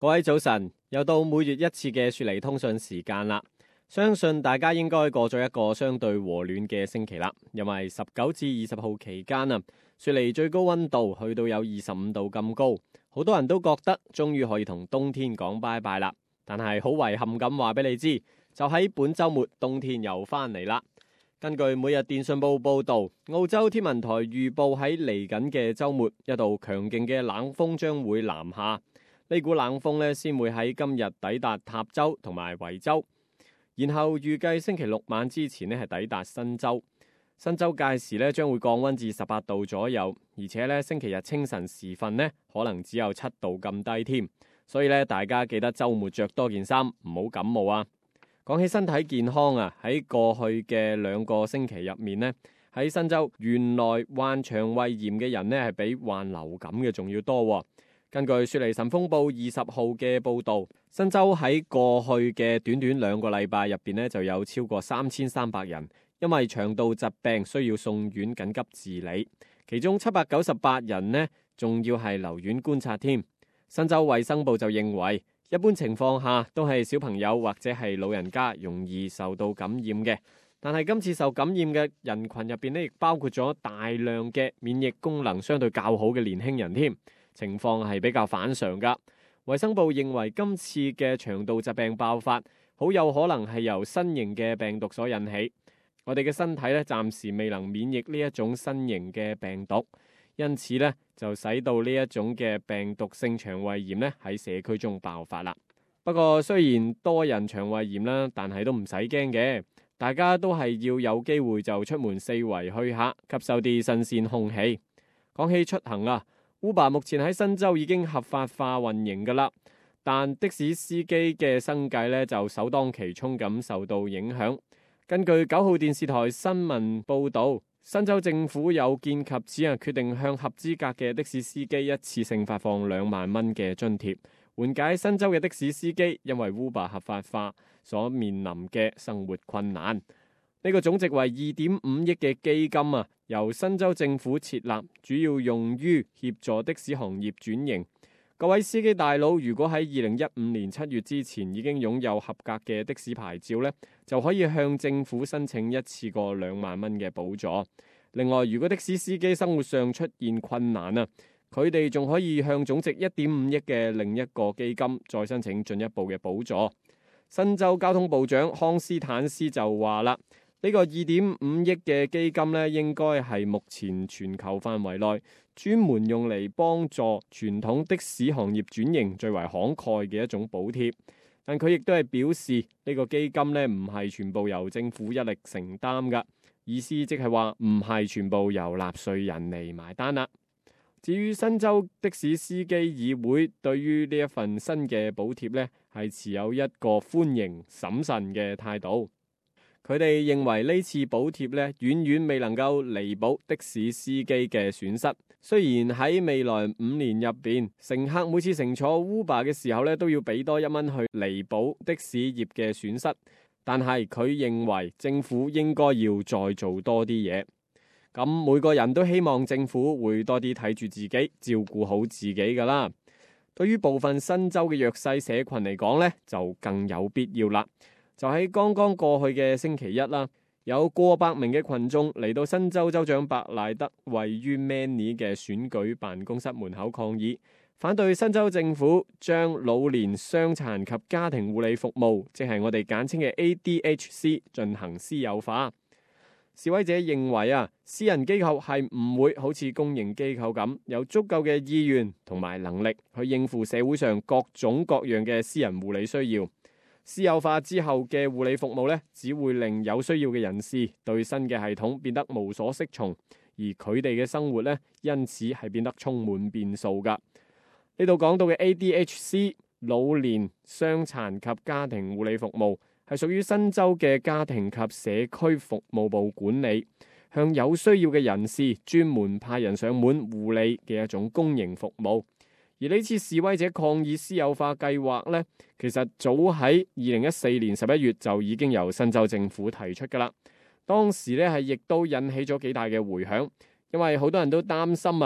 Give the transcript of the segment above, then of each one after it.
各位早晨，又到每月一次嘅雪梨通訊時間啦。相信大家應該過咗一個相對和暖嘅星期啦，因為19至20號期間啊，雪梨最高溫度去到有25度咁高，好多人都覺得終於可以同冬天講拜拜啦。但係好遺憾咁話俾你知，就喺本週末，冬天又返嚟啦。根據每日電訊報報導，澳洲天文台預報喺嚟緊嘅週末，一道強勁嘅冷鋒將會南下。呢股冷鋒呢，先會喺今日抵達塔州同埋維州，然後預計星期六晚之前呢係抵達新州。新州屆時呢將會降溫至18度左右，而且呢星期日清晨時分呢可能只有7度咁低添。所以呢，大家記得週末着多件衫，唔好感冒啊！講起身體健康啊，喺過去嘅2個星期入面呢，喺新州原來患腸胃炎嘅人呢係比患流感嘅仲要多喎。根據雪梨晨鋒報20號嘅報導，新州喺過去嘅短短2個禮拜入邊呢，就有超過3300人因為腸道疾病需要送院緊急治理，其中798人呢仲要係留院觀察添。新州衛生部就認為，一般情況下都係小朋友或者係老人家容易受到感染嘅，但係今次受感染嘅人群入邊呢，亦包括咗大量嘅免疫功能相對較好嘅年輕人添。情況係比較反常噶。衛生部認為今次嘅腸道疾病爆發好有可能係由新型嘅病毒所引起。我哋嘅身體咧暫時未能免疫呢一種新型嘅病毒，因此咧就使到呢一種嘅病毒性腸胃炎咧喺社區中爆發啦。不過雖然多人腸胃炎啦，但係都唔使驚嘅，大家都係要有機會就出門四圍去下，吸收啲新鮮空氣。講起出行啊，Uber 目前喺新州已經合法化運營噶啦，但的士司機嘅生計咧就首當其衝咁受到影響。根據9號電視台新聞報導，新州政府有見及此，決定向合資格嘅的士司機一次性發放2萬蚊嘅津貼，緩解新州嘅的士司機因為 Uber 合法化所面臨嘅生活困難。呢個總值為2.5億嘅基金啊，由新州政府設立，主要用於協助的士行業轉型。各位司機大佬，如果喺2015年7月之前已經擁有合格嘅的士牌照呢，就可以向政府申請一次過2萬蚊嘅補助。另外，如果的士司機生活上出現困難啊，佢哋仲可以向總值1.5億嘅另一個基金再申請進一步嘅補助。新州交通部長康斯坦斯就話啦，呢個2.5億嘅基金呢，應該係目前全球範圍內專門用嚟幫助傳統的士行業轉型最為慷慨嘅一種補貼。但佢亦都係表示呢個基金呢唔係全部由政府一力承擔㗎，意思即係話唔係全部由納稅人嚟埋單啦。至於新州的士司機議會對於呢一份新嘅補貼呢，係持有一個歡迎審慎嘅態度。佢哋認為呢次補貼咧，遠遠未能夠彌補的士司機嘅損失。雖然喺未來5年入邊，乘客每次乘坐 Uber 嘅時候咧，都要俾多1蚊去彌補的士業嘅損失，但係佢認為政府應該要再做多啲嘢。咁每個人都希望政府會多啲睇住自己，照顧好自己㗎啦。對於部分新州嘅弱勢社群嚟講咧，就更有必要啦。就喺剛剛過去嘅星期一啦，有過百名嘅群眾嚟到新州州長白賴德位於 Manly 嘅選舉辦公室門口抗議，反對新州政府將老年傷殘及家庭護理服務，即係我哋簡稱嘅 ADHC 進行私有化。示威者認為啊，私人機構係唔會好似公營機構咁有足夠嘅意願同埋能力去應付社會上各種各樣嘅私人護理需要。私有化之後嘅護理服務呢，只會令有需要嘅人士對新嘅系統變得無所適從，而佢哋嘅生活呢，因此係變得充滿變數噶。呢度講到嘅 ADHC 老年傷殘及家庭護理服務係屬於新州嘅家庭及社區服務部管理，向有需要嘅人士專門派人上門護理嘅一種公營服務。而呢次示威者抗議私有化計劃呢，其實早喺2014年11月就已經由新州政府提出㗎啦。當時呢係亦都引起咗幾大嘅迴響，因為好多人都擔心啊，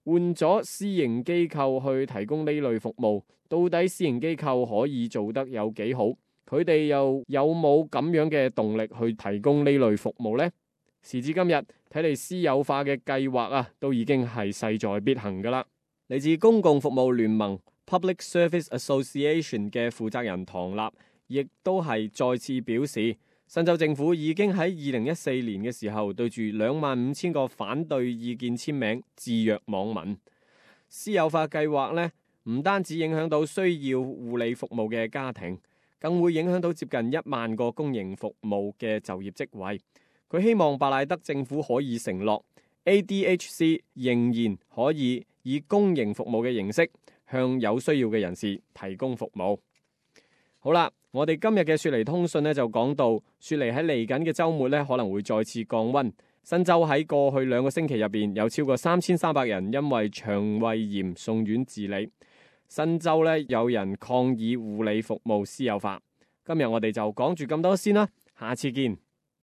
換咗私營機構去提供呢類服務，到底私營機構可以做得有幾好？佢哋又有冇咁樣嘅動力去提供呢類服務呢？時至今日，睇嚟私有化嘅計劃啊，都已經係勢在必行噶啦。嚟自公共服務聯盟 Public Service Association 嘅負責人唐立，亦都係再次表示，新州政府已經喺2014年嘅時候對住25,000個反對意見簽名致約網民。私有化計劃呢，唔單止影響到需要護理服務嘅家庭，更會影響到接近1萬個公營服務嘅就業職位。佢希望伯賴德政府可以承諾 ADHC 仍然可以以公營服務嘅形式向有需要嘅人士提供服務。好啦，我哋今日嘅雪梨通訊呢就講到，雪梨喺嚟緊嘅週末呢可能會再次降溫。新州喺過去2個星期入邊有超過3300人因為腸胃炎送院治理。新州呢有人抗議護理服務私有化。今日我哋就講住咁多先啦，下次見。